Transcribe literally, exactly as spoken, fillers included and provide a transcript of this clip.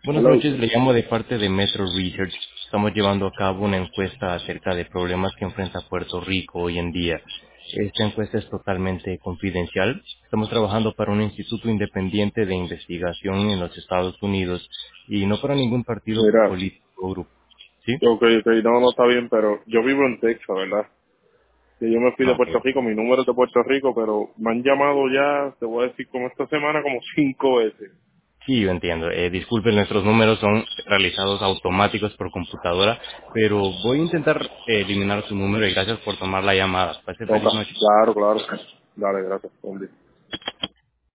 Buenas Hello. noches, le llamo de parte de Metro Research. Estamos llevando a cabo una encuesta acerca de problemas que enfrenta Puerto Rico hoy en día. Esta encuesta es totalmente confidencial. Estamos trabajando para un instituto independiente de investigación en los Estados Unidos y no para ningún partido Mira, político o grupo. ¿Sí? ok, ok, no, no está bien, pero yo vivo en Texas, ¿verdad? Que yo me fui de Ok. Puerto Rico, mi número es de Puerto Rico, pero me han llamado ya, te voy a decir, como esta semana, como cinco veces. Sí, yo entiendo. Eh, disculpen, nuestros números son realizados automáticos por computadora, pero voy a intentar eh, eliminar su número y gracias por tomar la llamada. Pase Ok, feliz noche. claro, claro. Dale, gracias. Buen día.